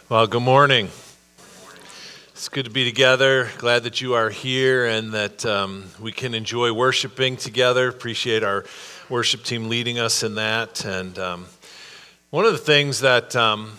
Well, good morning. It's good to be together. Glad that you are here and that we can enjoy worshiping together. Appreciate our worship team leading us in that. And one of the things that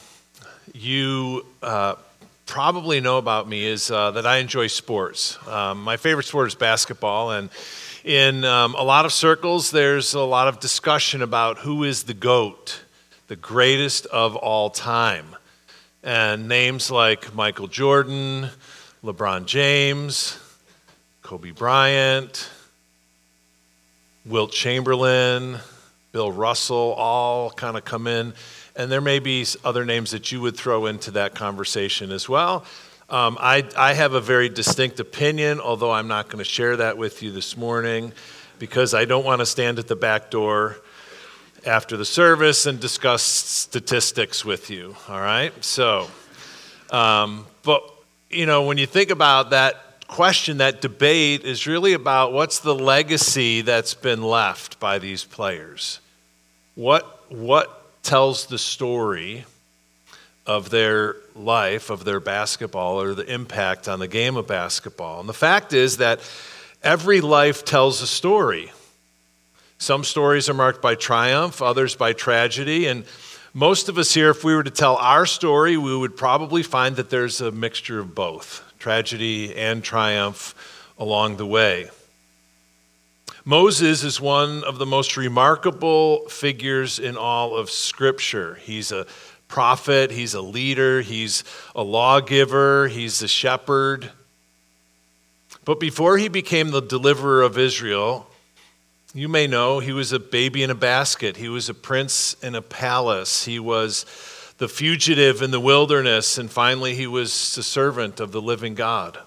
you probably know about me is that I enjoy sports. My favorite sport is basketball, and in a lot of circles, there's a lot of discussion about who is the GOAT, the greatest of all time. And names like Michael Jordan, LeBron James, Kobe Bryant, Wilt Chamberlain, Bill Russell, all kind of come in. And there may be other names that you would throw into that conversation as well. I have a very distinct opinion, although I'm not going to share that with you this morning because I don't want to stand at the back door after the service and discuss statistics with you, all right? So, but, when you think about that question, that debate is really about what's the legacy that's been left by these players? What tells the story of their life, of their basketball, or the impact on the game of basketball? And the fact is that every life tells a story. Some stories are marked by triumph, others by tragedy, and most of us here, if we were to tell our story, we would probably find that there's a mixture of both, tragedy and triumph along the way. Moses is one of the most remarkable figures in all of Scripture. He's a prophet, he's a leader, he's a lawgiver, he's a shepherd. But before he became the deliverer of Israel, you may know he was a baby in a basket. He was a prince in a palace. He was the fugitive in the wilderness, and finally he was the servant of the living God.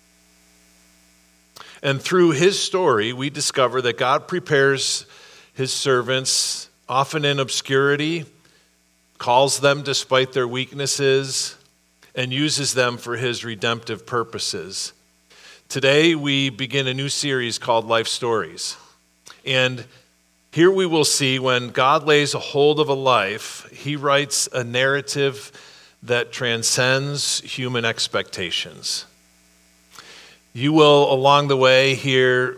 And through his story, we discover that God prepares his servants, often in obscurity, calls them despite their weaknesses, and uses them for his redemptive purposes. Today, we begin a new series called Life Stories. And here we will see when God lays a hold of a life, he writes a narrative that transcends human expectations. You will, along the way, hear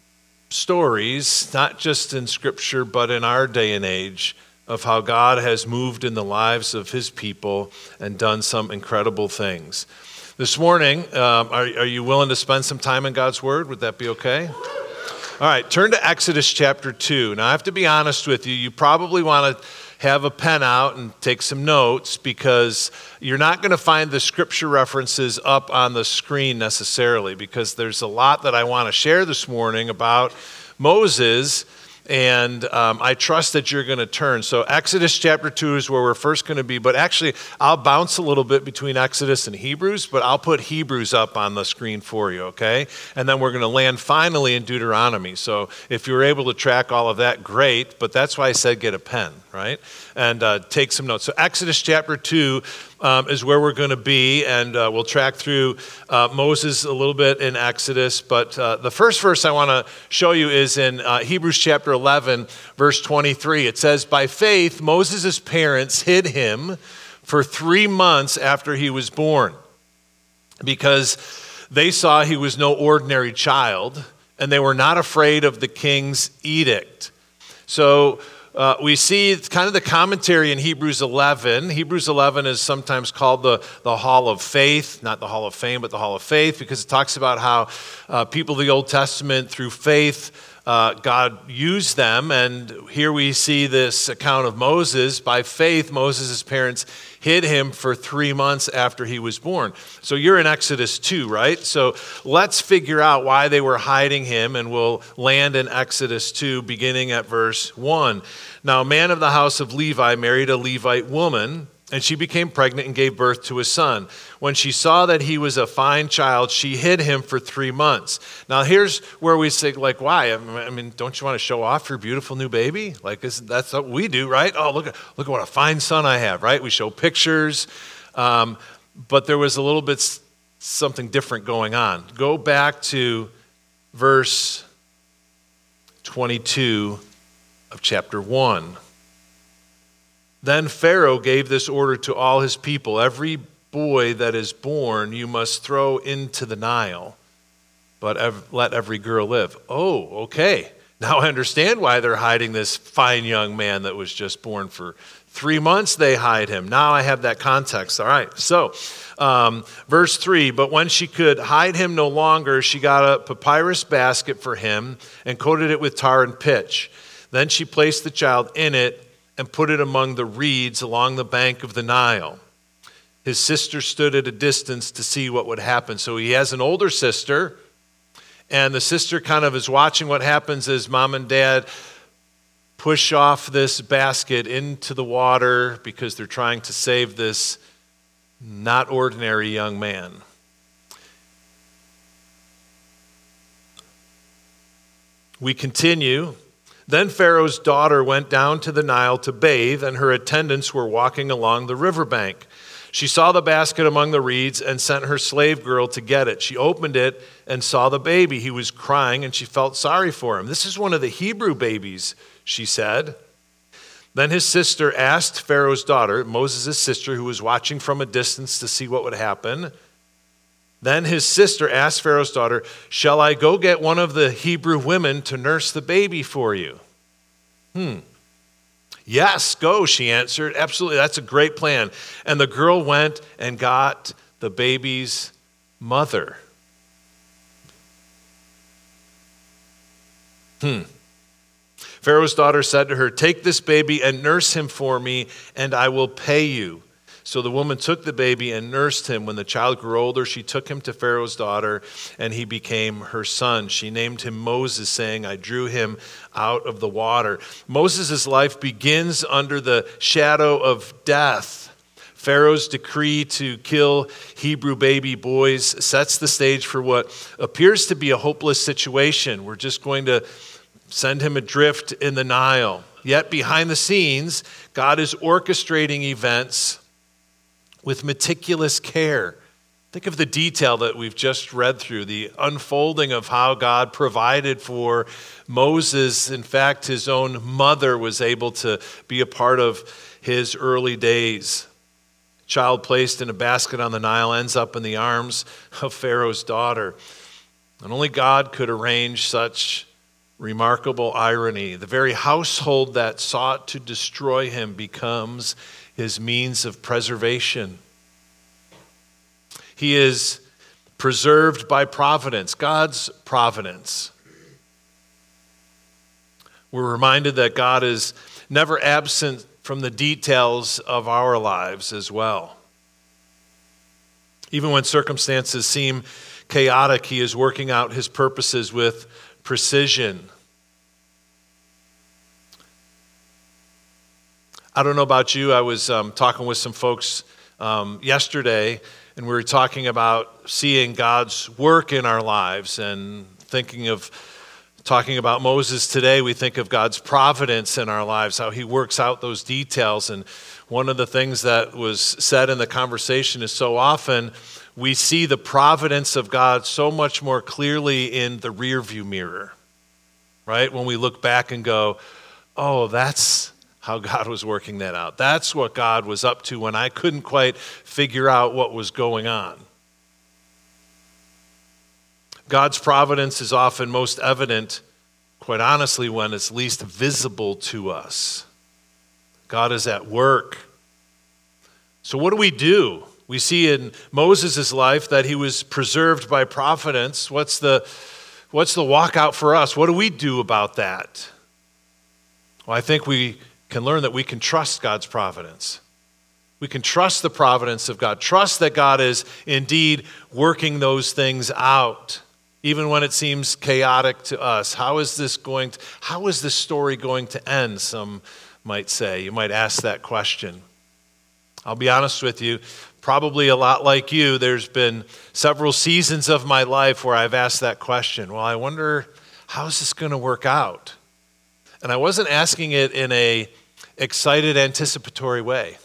stories, not just in Scripture, but in our day and age, of how God has moved in the lives of his people and done some incredible things. This morning, are you willing to spend some time in God's Word? Would that be okay? All right, turn to Exodus chapter 2. Now, I have to be honest with you. You probably want to have a pen out and take some notes because you're not going to find the scripture references up on the screen necessarily because there's a lot that I want to share this morning about Moses, and I trust that you're going to turn. So Exodus chapter 2 is where we're first going to be, but actually I'll bounce a little bit between Exodus and Hebrews, but I'll put Hebrews up on the screen for you, okay? And then we're going to land finally in Deuteronomy. So if you were able to track all of that, great, but that's why I said get a pen, right? And take some notes. So Exodus chapter 2 is where we're going to be, and we'll track through Moses a little bit in Exodus. But the first verse I want to show you is in Hebrews chapter 11, verse 23. It says, "By faith, Moses' parents hid him for 3 months after he was born, because they saw he was no ordinary child, and they were not afraid of the king's edict." So we see kind of the commentary in Hebrews 11. Hebrews 11 is sometimes called the Hall of Faith, not the Hall of Fame, but the Hall of Faith, because it talks about how people of the Old Testament, through faith, God used them. And here we see this account of Moses. By faith, Moses' parents hid him for 3 months after he was born. So you're in Exodus 2, right? So let's figure out why they were hiding him, and we'll land in Exodus 2, beginning at verse 1. "Now a man of the house of Levi married a Levite woman, and she became pregnant and gave birth to a son. When she saw that he was a fine child, she hid him for 3 months." Now here's where we say, like, why? I mean, don't you want to show off your beautiful new baby? Like, that's what we do, right? Oh, look at what a fine son I have, right? We show pictures. But there was a little bit something different going on. Go back to verse 22 of chapter 1. "Then Pharaoh gave this order to all his people: every boy that is born you must throw into the Nile, but let every girl live. Oh, okay. Now I understand why they're hiding this fine young man that was just born. For 3 months they hide him. Now I have that context. All right, so verse 3, but when she could hide him no longer, she got a papyrus basket for him and coated it with tar and pitch. Then she placed the child in it and put it among the reeds along the bank of the Nile. His sister stood at a distance to see what would happen. So he has an older sister, and the sister kind of is watching what happens as mom and dad push off this basket into the water because they're trying to save this not ordinary young man. We continue. Then Pharaoh's daughter went down to the Nile to bathe, and her attendants were walking along the riverbank. She saw the basket among the reeds and sent her slave girl to get it. She opened it and saw the baby. He was crying, and she felt sorry for him. This is one of the Hebrew babies, she said. Then his sister asked Pharaoh's daughter, Moses' sister, who was watching from a distance to see what would happen. Then his sister asked Pharaoh's daughter, shall I go get one of the Hebrew women to nurse the baby for you? Yes, go, she answered. Absolutely, that's a great plan. And the girl went and got the baby's mother. Pharaoh's daughter said to her, take this baby and nurse him for me, and I will pay you. So the woman took the baby and nursed him. When the child grew older, she took him to Pharaoh's daughter, and he became her son. She named him Moses, saying, I drew him out of the water. Moses' life begins under the shadow of death. Pharaoh's decree to kill Hebrew baby boys sets the stage for what appears to be a hopeless situation. We're just going to send him adrift in the Nile. Yet behind the scenes, God is orchestrating events with meticulous care. Think of the detail that we've just read through, the unfolding of how God provided for Moses. In fact, his own mother was able to be a part of his early days. Child placed in a basket on the Nile ends up in the arms of Pharaoh's daughter. And only God could arrange such remarkable irony. The very household that sought to destroy him becomes his means of preservation. He is preserved by providence, God's providence. We're reminded that God is never absent from the details of our lives as well. Even when circumstances seem chaotic, he is working out his purposes with precision. I don't know about you, I was talking with some folks yesterday, and we were talking about seeing God's work in our lives and talking about Moses today. We think of God's providence in our lives, how he works out those details. And one of the things that was said in the conversation is so often we see the providence of God so much more clearly in the rearview mirror, right? When we look back and go, oh, that's how God was working that out. That's what God was up to when I couldn't quite figure out what was going on. God's providence is often most evident, quite honestly, when it's least visible to us. God is at work. So what do? We see in Moses' life that he was preserved by providence. What's the walk out for us? What do we do about that? Well, I think we can learn that we can trust God's providence. We can trust the providence of God. Trust that God is indeed working those things out, even when it seems chaotic to us. How is this story going to end? Some might say. You might ask that question. I'll be honest with you, probably a lot like you, there's been several seasons of my life where I've asked that question. Well, I wonder, how is this going to work out? And I wasn't asking it in a excited, anticipatory way.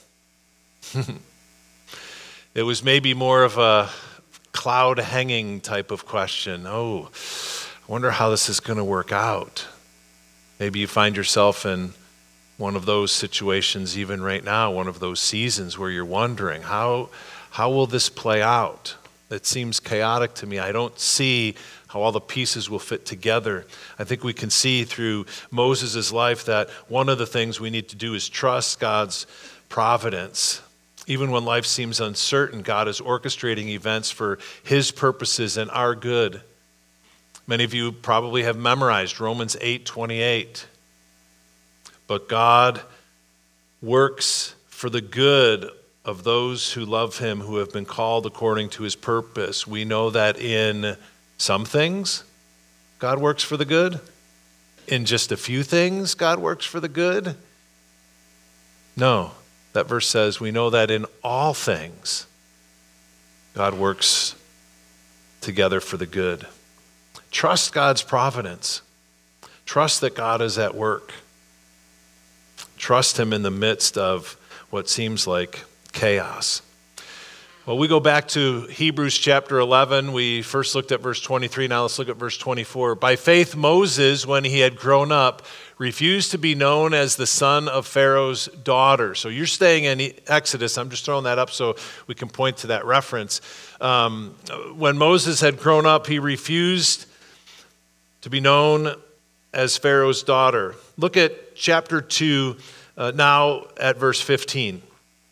It was maybe more of a cloud hanging type of question. Oh, I wonder how this is going to work out. Maybe you find yourself in one of those situations even right now, one of those seasons where you're wondering, how How will this play out? It seems chaotic to me. I don't see how all the pieces will fit together. I think we can see through Moses' life that one of the things we need to do is trust God's providence. Even when life seems uncertain, God is orchestrating events for his purposes and our good. Many of you probably have memorized Romans 8:28. But God works for the good of those who love him, who have been called according to his purpose. We know that in some things, God works for the good. In just a few things, God works for the good. No, that verse says we know that in all things, God works together for the good. Trust God's providence. Trust that God is at work. Trust him in the midst of what seems like chaos. Well, we go back to Hebrews chapter 11. We first looked at verse 23. Now let's look at verse 24. By faith, Moses, when he had grown up, refused to be known as the son of Pharaoh's daughter. So you're staying in Exodus. I'm just throwing that up so we can point to that reference. When Moses had grown up, he refused to be known as Pharaoh's daughter. Look at chapter 2, now at verse 15.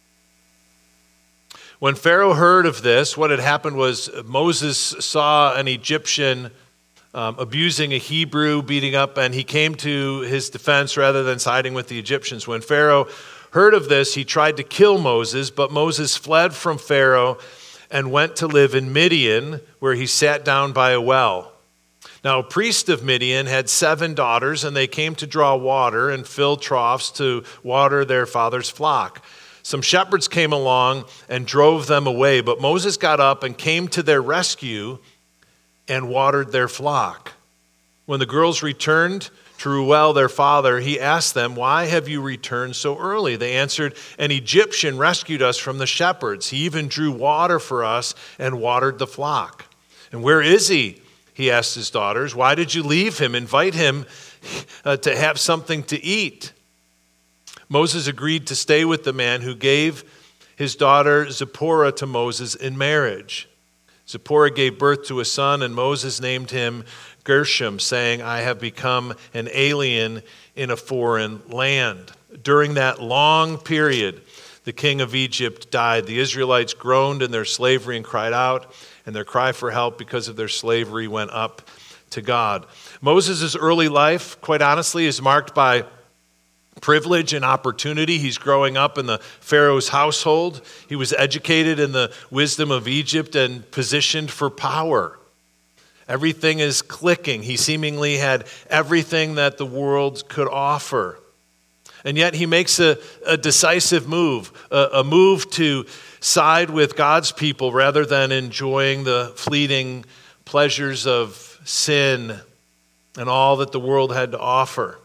When Pharaoh heard of this, what had happened was Moses saw an Egyptian abusing a Hebrew, beating up, and he came to his defense rather than siding with the Egyptians. When Pharaoh heard of this, he tried to kill Moses, but Moses fled from Pharaoh and went to live in Midian, where he sat down by a well. Now, a priest of Midian had 7 daughters, and they came to draw water and fill troughs to water their father's flock. Some shepherds came along and drove them away, but Moses got up and came to their rescue and watered their flock. When the girls returned to Reuel, their father, he asked them, "Why have you returned so early?" They answered, "An Egyptian rescued us from the shepherds. He even drew water for us and watered the flock." "And where is he?" he asked his daughters. "Why did you leave him? Invite him to have something to eat." Moses agreed to stay with the man who gave his daughter Zipporah to Moses in marriage. Zipporah gave birth to a son, and Moses named him Gershom, saying, "I have become an alien in a foreign land." During that long period, the king of Egypt died. The Israelites groaned in their slavery and cried out, and their cry for help because of their slavery went up to God. Moses' early life, quite honestly, is marked by privilege and opportunity. He's growing up in the Pharaoh's household. He was educated in the wisdom of Egypt and positioned for power. Everything is clicking. He seemingly had everything that the world could offer. And yet he makes a decisive move, a move to side with God's people rather than enjoying the fleeting pleasures of sin and all that the world had to offer.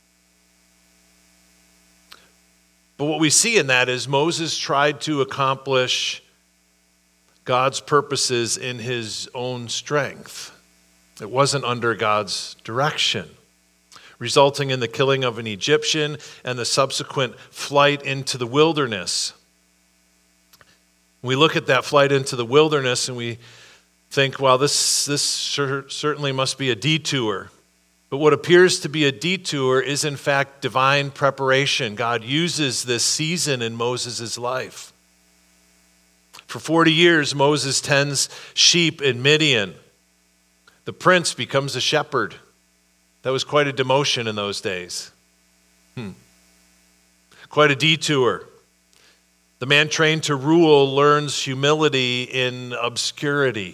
But what we see in that is Moses tried to accomplish God's purposes in his own strength. It wasn't under God's direction, resulting in the killing of an Egyptian and the subsequent flight into the wilderness. We look at that flight into the wilderness and we think, well, this certainly must be a detour. But what appears to be a detour is in fact divine preparation. God uses this season in Moses' life. For 40 years, Moses tends sheep in Midian. The prince becomes a shepherd. That was quite a demotion in those days. Quite a detour. The man trained to rule learns humility in obscurity.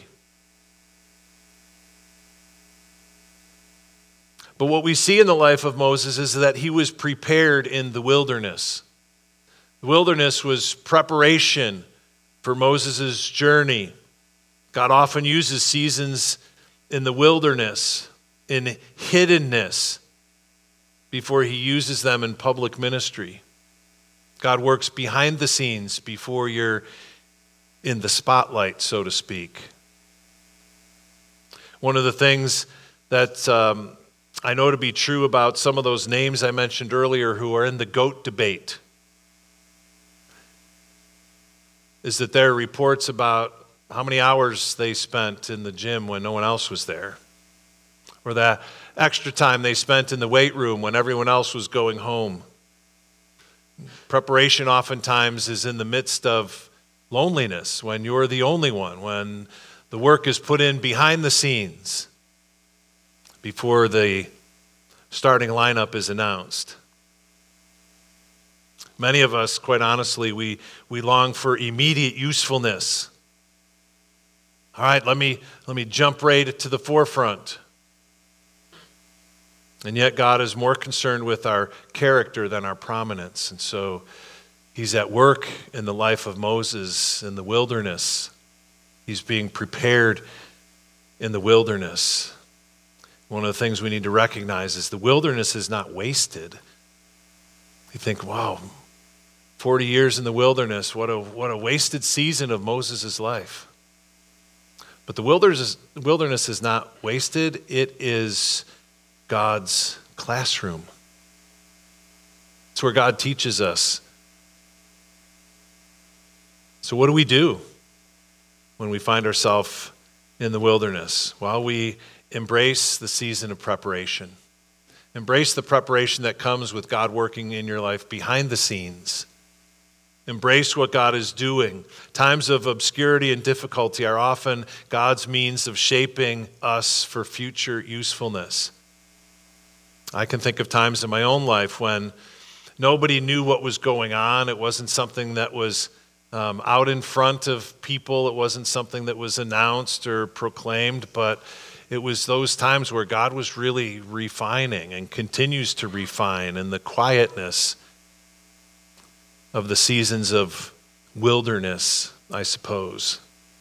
But what we see in the life of Moses is that he was prepared in the wilderness. The wilderness was preparation for Moses' journey. God often uses seasons in the wilderness, in hiddenness, before he uses them in public ministry. God works behind the scenes before you're in the spotlight, so to speak. One of the things that I know to be true about some of those names I mentioned earlier who are in the GOAT debate is that there are reports about how many hours they spent in the gym when no one else was there, or that extra time they spent in the weight room when everyone else was going home. Preparation oftentimes is in the midst of loneliness, when you're the only one, when the work is put in behind the scenes before the starting lineup is announced. Many of us, quite honestly, we long for immediate usefulness. All right, let me jump right to the forefront. And yet God is more concerned with our character than our prominence. And so he's at work in the life of Moses in the wilderness. He's being prepared in the wilderness. One of the things we need to recognize is the wilderness is not wasted. You think, wow, 40 years in the wilderness, what a wasted season of Moses' life. But the wilderness is not wasted. It is God's classroom. It's where God teaches us. So what do we do when we find ourselves in the wilderness? Well, we embrace the season of preparation. Embrace the preparation that comes with God working in your life behind the scenes. Embrace what God is doing. Times of obscurity and difficulty are often God's means of shaping us for future usefulness. I can think of times in my own life when nobody knew what was going on. It wasn't something that was out in front of people. It wasn't something that was announced or proclaimed, but it was those times where God was really refining and continues to refine in the quietness of the seasons of wilderness, I suppose.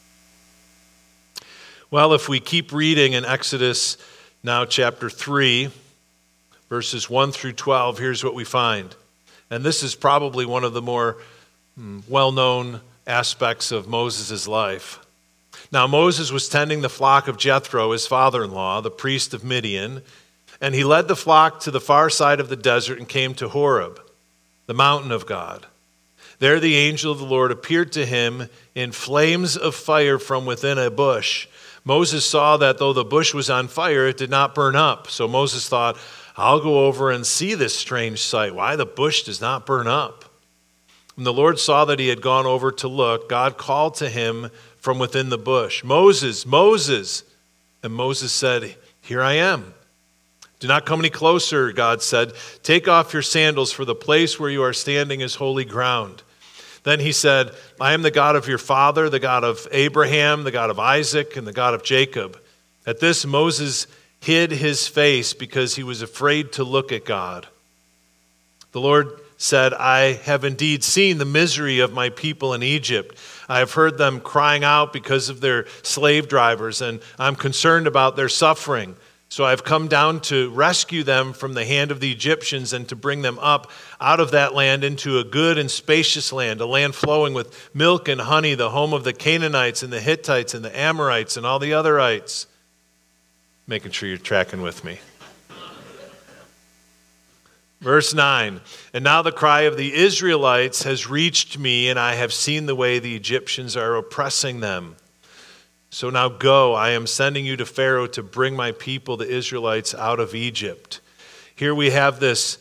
Well, if we keep reading in Exodus now chapter 3, verses 1 through 12, here's what we find. And this is probably one of the more well-known aspects of Moses' life. Now Moses was tending the flock of Jethro, his father-in-law, the priest of Midian, and he led the flock to the far side of the desert and came to Horeb, the mountain of God. There the angel of the Lord appeared to him in flames of fire from within a bush. Moses saw that though the bush was on fire, it did not burn up. So Moses thought, I'll go over and see this strange sight, why the bush does not burn up. When the Lord saw that he had gone over to look, God called to him from within the bush, Moses, Moses. And Moses said, here I am. Do not come any closer, God said. Take off your sandals, for the place where you are standing is holy ground. Then he said, I am the God of your father, the God of Abraham, the God of Isaac, and the God of Jacob. At this, Moses hid his face because he was afraid to look at God. The Lord said, I have indeed seen the misery of my people in Egypt. I have heard them crying out because of their slave drivers, and I'm concerned about their suffering. So I've come down to rescue them from the hand of the Egyptians and to bring them up out of that land into a good and spacious land, a land flowing with milk and honey, the home of the Canaanites and the Hittites and the Amorites and all the otherites. Making sure you're tracking with me. Verse 9, and now the cry of the Israelites has reached me, and I have seen the way the Egyptians are oppressing them. So now go, I am sending you to Pharaoh to bring my people, the Israelites, out of Egypt. Here we have this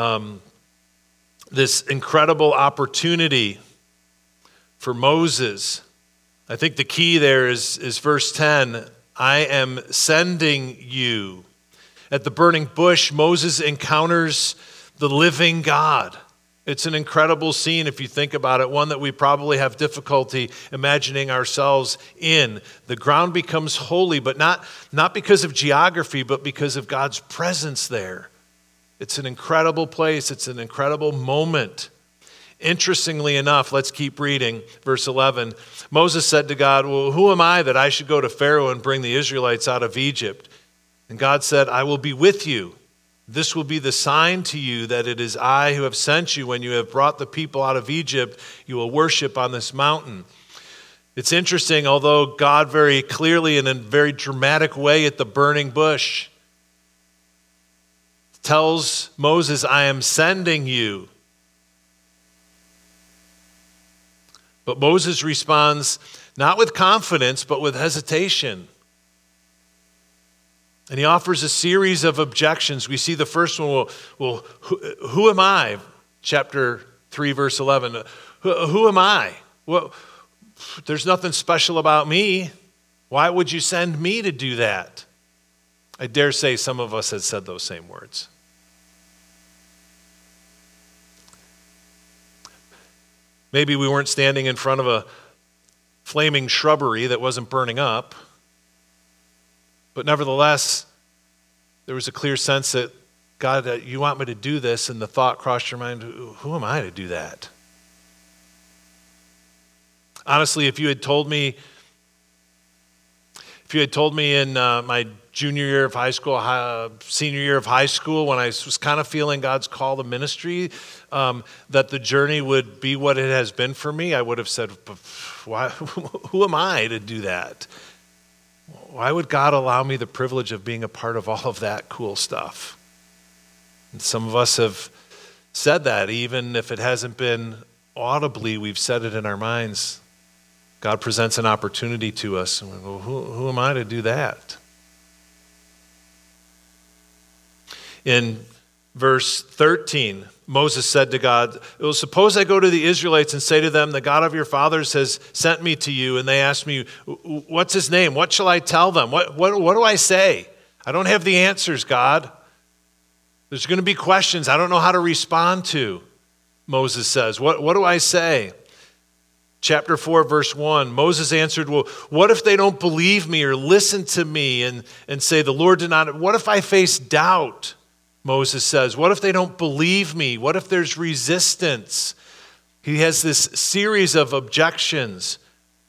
incredible opportunity for Moses. I think the key there is verse 10, I am sending you. At the burning bush, Moses encounters the living God. It's an incredible scene if you think about it, one that we probably have difficulty imagining ourselves in. The ground becomes holy, but not because of geography, but because of God's presence there. It's an incredible place. It's an incredible moment. Interestingly enough, let's keep reading. Verse 11, Moses said to God, well, who am I that I should go to Pharaoh and bring the Israelites out of Egypt? And God said, I will be with you. This will be the sign to you that it is I who have sent you. When you have brought the people out of Egypt, you will worship on this mountain. It's interesting, although God very clearly and in a very dramatic way at the burning bush tells Moses, I am sending you. But Moses responds not with confidence, but with hesitation. And he offers a series of objections. We see the first one, well, who am I? Chapter 3, verse 11. Who am I? Well, there's nothing special about me. Why would you send me to do that? I dare say some of us had said those same words. Maybe we weren't standing in front of a flaming shrubbery that wasn't burning up. But nevertheless, there was a clear sense that, God, you want me to do this, and the thought crossed your mind, who am I to do that? Honestly, if you had told me in my junior year of high school, senior year of high school, when I was kind of feeling God's call to ministry, that the journey would be what it has been for me, I would have said, why, who am I to do that? Why would God allow me the privilege of being a part of all of that cool stuff? And some of us have said that, even if it hasn't been audibly, we've said it in our minds. God presents an opportunity to us, and we go, who am I to do that? In verse 13, Moses said to God, well, suppose I go to the Israelites and say to them, the God of your fathers has sent me to you, and they ask me, what's his name? What shall I tell them? What do I say? I don't have the answers, God. There's going to be questions I don't know how to respond to, Moses says. What do I say? Chapter 4, verse 1, Moses answered, well, what if they don't believe me or listen to me and say, the Lord did not? What if I face doubt? Moses says, what if they don't believe me? What if there's resistance? He has this series of objections.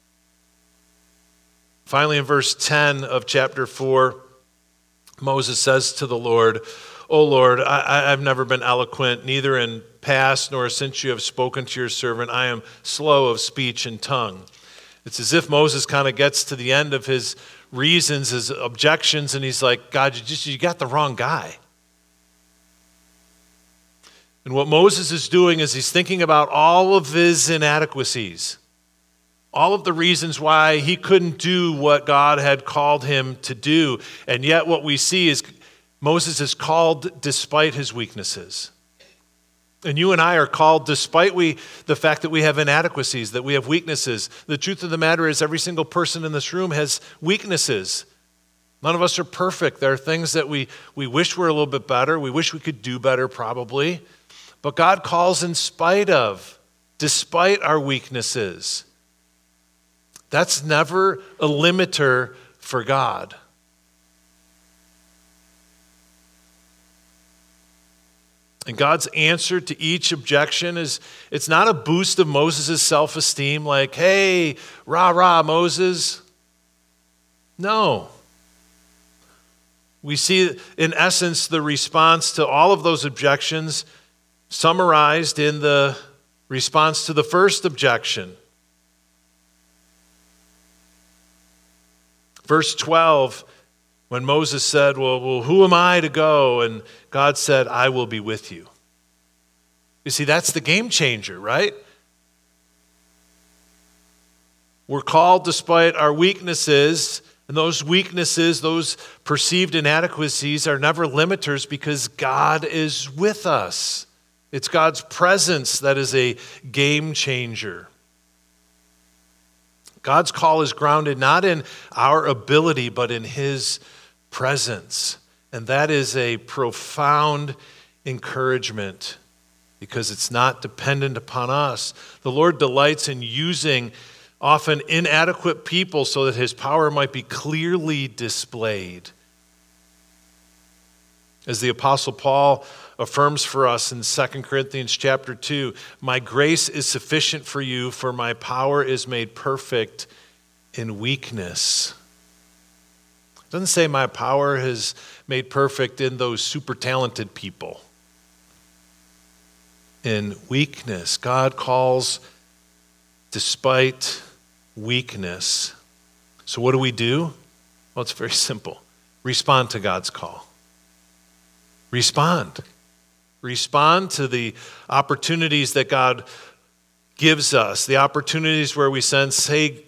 Finally, in verse 10 of chapter 4, Moses says to the Lord, O Lord, I've never been eloquent, neither in past nor since you have spoken to your servant. I am slow of speech and tongue. It's as if Moses kind of gets to the end of his reasons, his objections, and he's like, God, you got the wrong guy. And what Moses is doing is he's thinking about all of his inadequacies, all of the reasons why he couldn't do what God had called him to do. And yet what we see is Moses is called despite his weaknesses. And you and I are called despite the fact that we have inadequacies, that we have weaknesses. The truth of the matter is every single person in this room has weaknesses. None of us are perfect. There are things that we wish were a little bit better. We wish we could do better probably. But God calls in spite of, despite our weaknesses. That's never a limiter for God. And God's answer to each objection is, it's not a boost of Moses' self-esteem like, hey, rah, Moses. No. We see, in essence, the response to all of those objections summarized in the response to the first objection. Verse 12, when Moses said, well, who am I to go? And God said, I will be with you. You see, that's the game changer, right? We're called despite our weaknesses, and those weaknesses, those perceived inadequacies are never limiters because God is with us. It's God's presence that is a game changer. God's call is grounded not in our ability, but in His presence. And that is a profound encouragement because it's not dependent upon us. The Lord delights in using often inadequate people so that His power might be clearly displayed. As the Apostle Paul affirms for us in 2 Corinthians chapter 2, my grace is sufficient for you, for my power is made perfect in weakness. It doesn't say my power is made perfect in those super talented people. In weakness, God calls despite weakness. So what do we do? Well, it's very simple. Respond to God's call. Respond. Respond to the opportunities that God gives us, the opportunities where we sense, hey,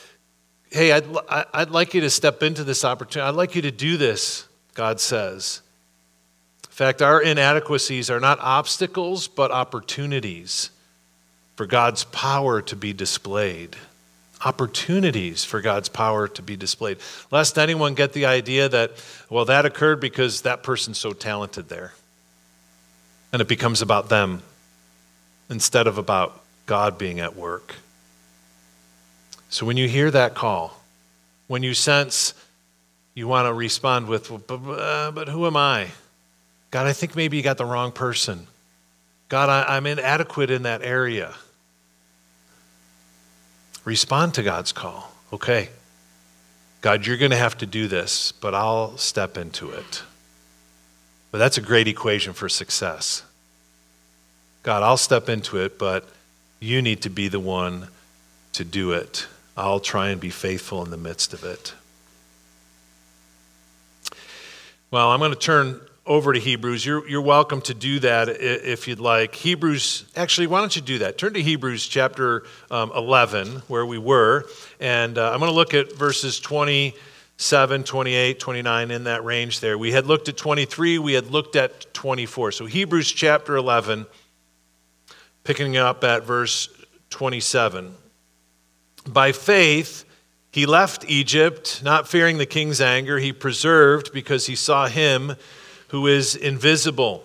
I'd like you to step into this opportunity. I'd like you to do this, God says. In fact, our inadequacies are not obstacles, but opportunities for God's power to be displayed. Opportunities for God's power to be displayed. Lest anyone get the idea that, well, that occurred because that person's so talented there. And it becomes about them instead of about God being at work. So when you hear that call, when you sense you want to respond with, but who am I? God, I think maybe you got the wrong person. God, I'm inadequate in that area. Respond to God's call. Okay, God, you're going to have to do this, but I'll step into it. But that's a great equation for success. God, I'll step into it, but you need to be the one to do it. I'll try and be faithful in the midst of it. Well, I'm going to turn over to Hebrews. You're welcome to do that if you'd like. Hebrews, actually, why don't you do that? Turn to Hebrews chapter 11, where we were, and I'm going to look at verses 27, 28, 29, in that range there. We had looked at 23, we had looked at 24. So Hebrews chapter 11, picking up at verse 27. By faith, he left Egypt, not fearing the king's anger. He preserved because he saw him who is invisible.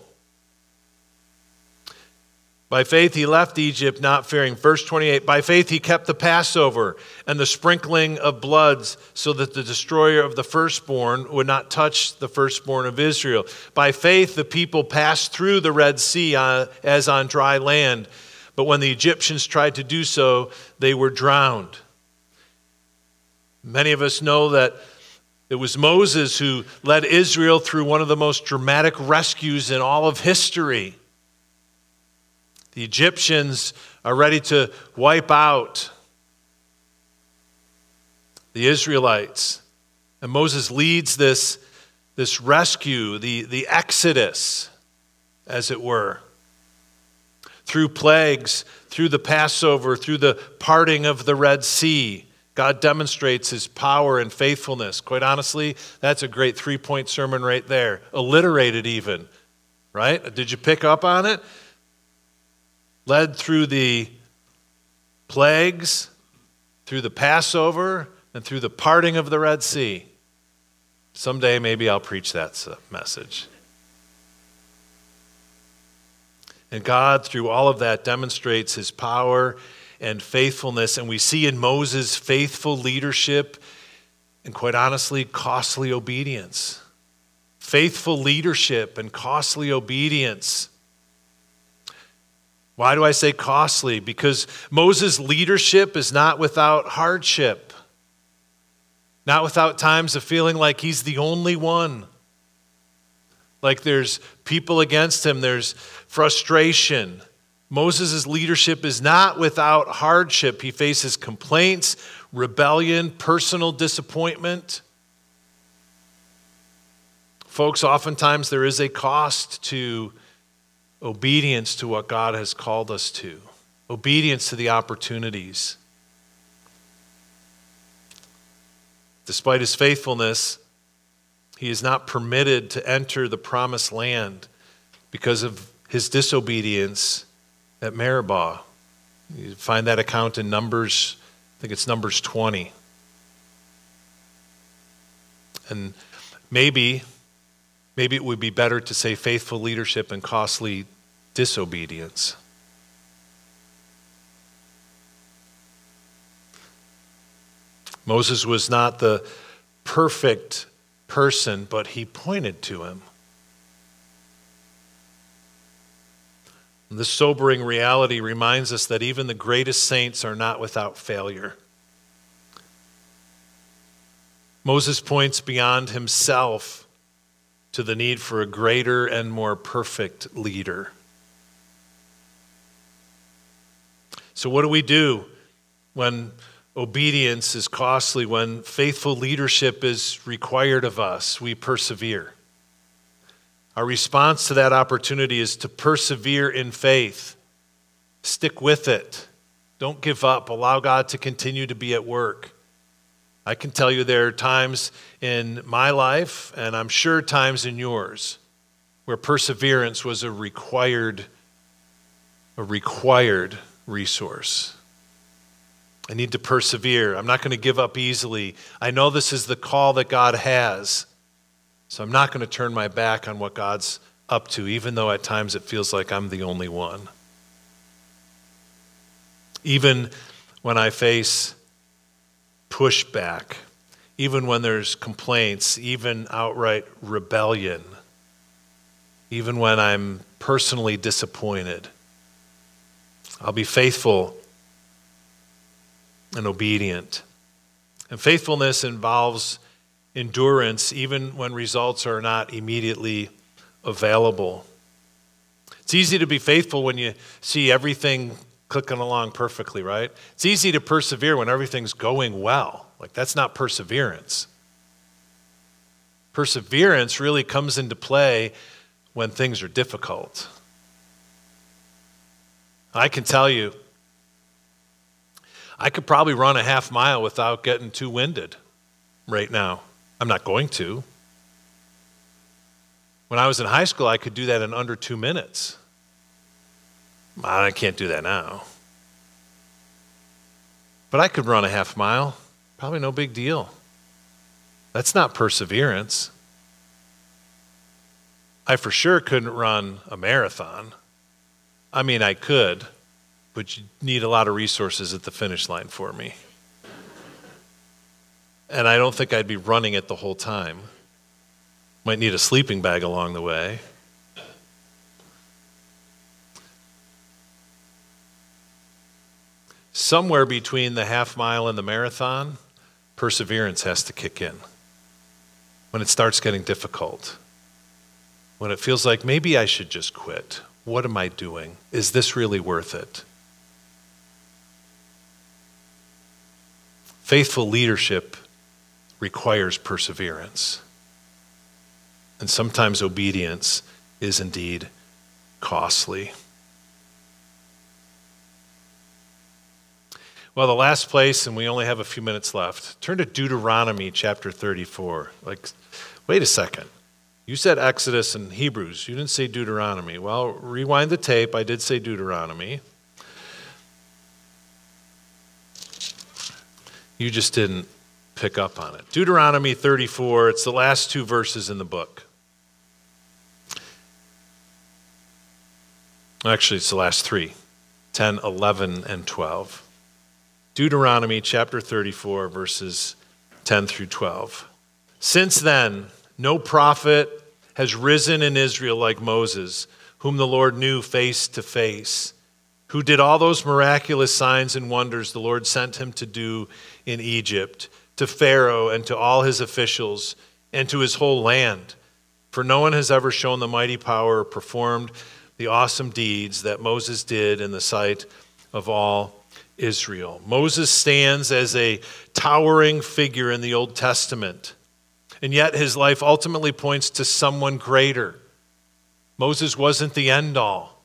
By faith, he left Egypt, not fearing. Verse 28, by faith, he kept the Passover and the sprinkling of bloods so that the destroyer of the firstborn would not touch the firstborn of Israel. By faith, the people passed through the Red Sea as on dry land. But when the Egyptians tried to do so, they were drowned. Many of us know that it was Moses who led Israel through one of the most dramatic rescues in all of history. The Egyptians are ready to wipe out the Israelites. And Moses leads this rescue, the exodus, as it were. Through plagues, through the Passover, through the parting of the Red Sea, God demonstrates his power and faithfulness. Quite honestly, that's a great 3-point sermon right there. Alliterated even, right? Did you pick up on it? Led through the plagues, through the Passover, and through the parting of the Red Sea. Someday maybe I'll preach that message. And God, through all of that, demonstrates his power and faithfulness. And we see in Moses faithful leadership and, quite honestly, costly obedience. Faithful leadership and costly obedience. Why do I say costly? Because Moses' leadership is not without hardship. Not without times of feeling like he's the only one. Like there's people against him, there's frustration. Moses' leadership is not without hardship. He faces complaints, rebellion, personal disappointment. Folks, oftentimes there is a cost to obedience to what God has called us to. Obedience to the opportunities. Despite his faithfulness, he is not permitted to enter the promised land because of his disobedience at Meribah. You find that account in Numbers, I think it's Numbers 20. And maybe it would be better to say faithful leadership and costly disobedience. Moses was not the perfect person, but he pointed to him. And this sobering reality reminds us that even the greatest saints are not without failure. Moses points beyond himself to the need for a greater and more perfect leader. So what do we do when obedience is costly, when faithful leadership is required of us? We persevere. Our response to that opportunity is to persevere in faith. Stick with it. Don't give up. Allow God to continue to be at work. I can tell you there are times in my life, and I'm sure times in yours, where perseverance was a required resource. I need to persevere. I'm not going to give up easily. I know this is the call that God has, so I'm not going to turn my back on what God's up to, even though at times it feels like I'm the only one. Even when I face pushback, even when there's complaints, even outright rebellion, even when I'm personally disappointed, I'll be faithful and obedient. And faithfulness involves endurance, even when results are not immediately available. It's easy to be faithful when you see everything clicking along perfectly, right? It's easy to persevere when everything's going well. Like, that's not perseverance. Perseverance really comes into play when things are difficult. I can tell you, I could probably run a half mile without getting too winded right now. I'm not going to. When I was in high school, I could do that in under 2 minutes. I can't do that now. But I could run a half mile. Probably no big deal. That's not perseverance. I for sure couldn't run a marathon. I mean, I could, but you need a lot of resources at the finish line for me. And I don't think I'd be running it the whole time. Might need a sleeping bag along the way. Somewhere between the half mile and the marathon, perseverance has to kick in. When it starts getting difficult. When it feels like maybe I should just quit. What am I doing? Is this really worth it? Faithful leadership requires perseverance. And sometimes obedience is indeed costly. Well, the last place, and we only have a few minutes left. Turn to Deuteronomy chapter 34. Like, wait a second. You said Exodus and Hebrews. You didn't say Deuteronomy. Well, rewind the tape. I did say Deuteronomy. You just didn't pick up on it. Deuteronomy 34, it's the last 2 verses in the book. Actually, it's the last 3, 10, 11, and 12. Deuteronomy chapter 34, verses 10 through 12. Since then, no prophet has risen in Israel like Moses, whom the Lord knew face to face, who did all those miraculous signs and wonders the Lord sent him to do in Egypt, to Pharaoh and to all his officials, and to his whole land. For no one has ever shown the mighty power or performed the awesome deeds that Moses did in the sight of all Israel. Moses stands as a towering figure in the Old Testament, and yet his life ultimately points to someone greater. Moses wasn't the end all.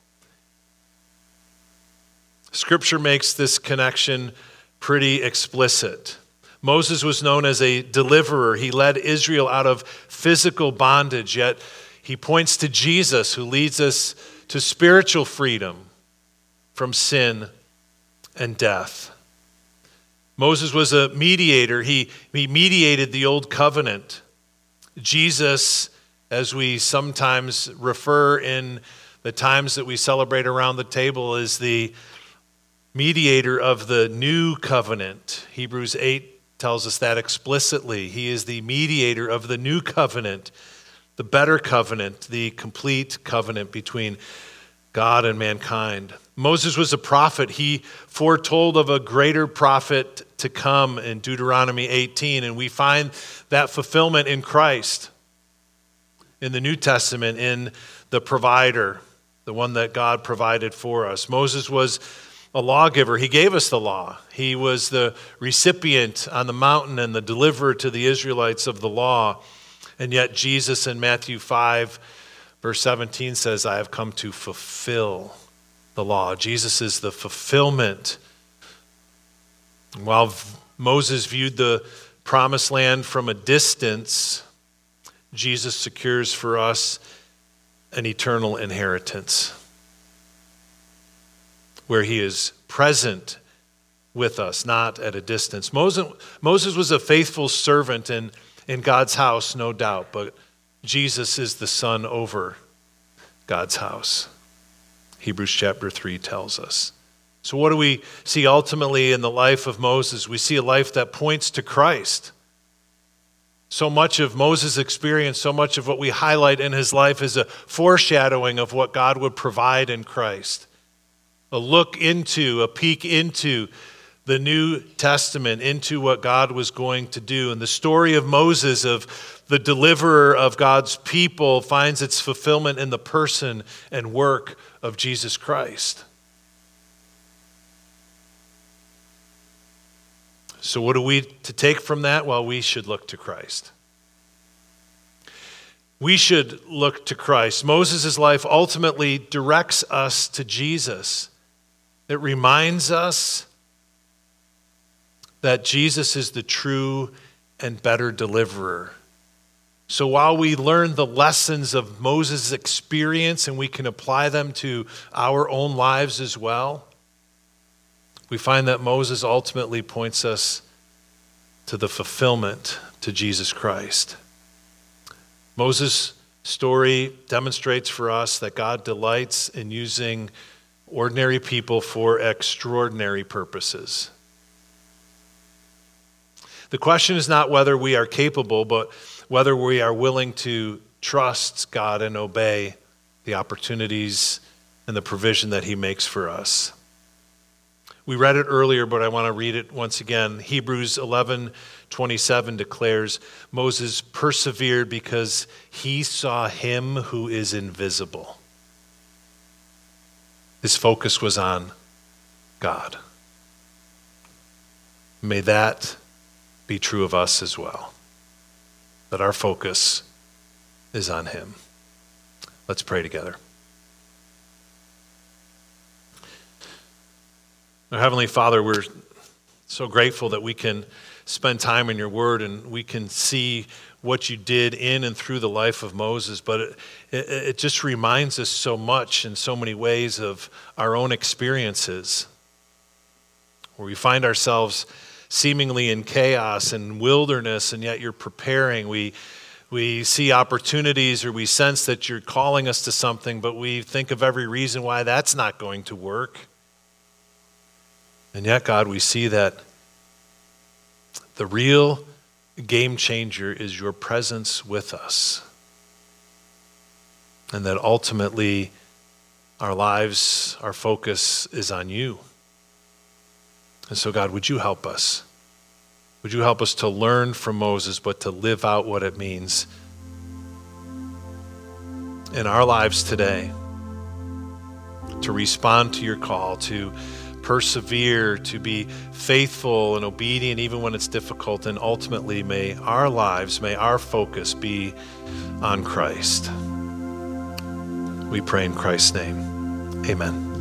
Scripture makes this connection pretty explicit. Moses was known as a deliverer. He led Israel out of physical bondage, yet he points to Jesus, who leads us to spiritual freedom from sin and death. Moses was a mediator. He mediated the old covenant. Jesus, as we sometimes refer in the times that we celebrate around the table, is the mediator of the new covenant. Hebrews 8 tells us that explicitly. He is the mediator of the new covenant, the better covenant, the complete covenant between God and mankind. Moses was a prophet. He foretold of a greater prophet to come in Deuteronomy 18, and we find that fulfillment in Christ, in the New Testament, in the provider, the one that God provided for us. Moses was a lawgiver. He gave us the law. He was the recipient on the mountain and the deliverer to the Israelites of the law. And yet Jesus in Matthew 5, verse 17 says, I have come to fulfill the law. Jesus is the fulfillment While Moses viewed the promised land from a distance, Jesus secures for us an eternal inheritance where he is present with us, not at a distance. Moses was a faithful servant in God's house, no doubt, but Jesus is the son over God's house. Hebrews chapter 3 tells us. So what do we see ultimately in the life of Moses? We see a life that points to Christ. So much of Moses' experience, so much of what we highlight in his life is a foreshadowing of what God would provide in Christ. A peek into the New Testament, into what God was going to do. And the story of Moses, of the deliverer of God's people, finds its fulfillment in the person and work of Jesus Christ. So what are we to take from that? Well, we should look to Christ. We should look to Christ. Moses' life ultimately directs us to Jesus. It reminds us that Jesus is the true and better deliverer. So while we learn the lessons of Moses' experience and we can apply them to our own lives as well, we find that Moses ultimately points us to the fulfillment to Jesus Christ. Moses' story demonstrates for us that God delights in using ordinary people for extraordinary purposes. The question is not whether we are capable, but whether we are willing to trust God and obey the opportunities and the provision that he makes for us. We read it earlier, but I want to read it once again. Hebrews 11:27 declares, Moses persevered because he saw him who is invisible. His focus was on God. May that be true of us as well, that our focus is on him. Let's pray together. Our Heavenly Father, we're so grateful that we can spend time in your word and we can see what you did in and through the life of Moses, but it just reminds us so much in so many ways of our own experiences, where we find ourselves seemingly in chaos and wilderness, and yet you're preparing. We see opportunities, or we sense that you're calling us to something, but we think of every reason why that's not going to work. And yet, God, we see that the real game changer is your presence with us. And that ultimately our lives, our focus is on you. And so, God, would you help us? Would you help us to learn from Moses, but to live out what it means in our lives today, to respond to your call, to persevere, to be faithful and obedient even when it's difficult, and ultimately may our lives, may our focus be on Christ. We pray in Christ's name. Amen.